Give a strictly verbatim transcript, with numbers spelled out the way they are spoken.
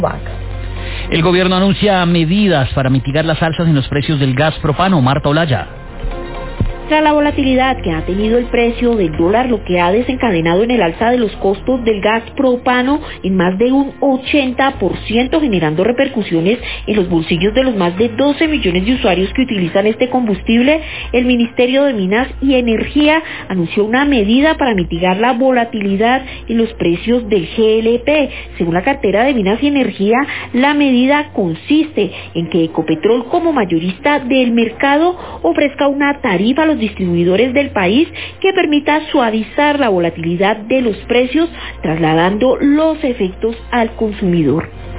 El gobierno anuncia medidas para mitigar las alzas en los precios del gas propano. Marta Olaya. Tras la volatilidad que ha tenido el precio del dólar, lo que ha desencadenado en el alza de los costos del gas propano en más de un ochenta por ciento, generando repercusiones en los bolsillos de los más de doce millones de usuarios que utilizan este combustible, el Ministerio de Minas y Energía anunció una medida para mitigar la volatilidad en los precios del G L P. Según la cartera de Minas y Energía, la medida consiste en que Ecopetrol, como mayorista del mercado, ofrezca una tarifa a los distribuidores del país que permita suavizar la volatilidad de los precios, trasladando los efectos al consumidor.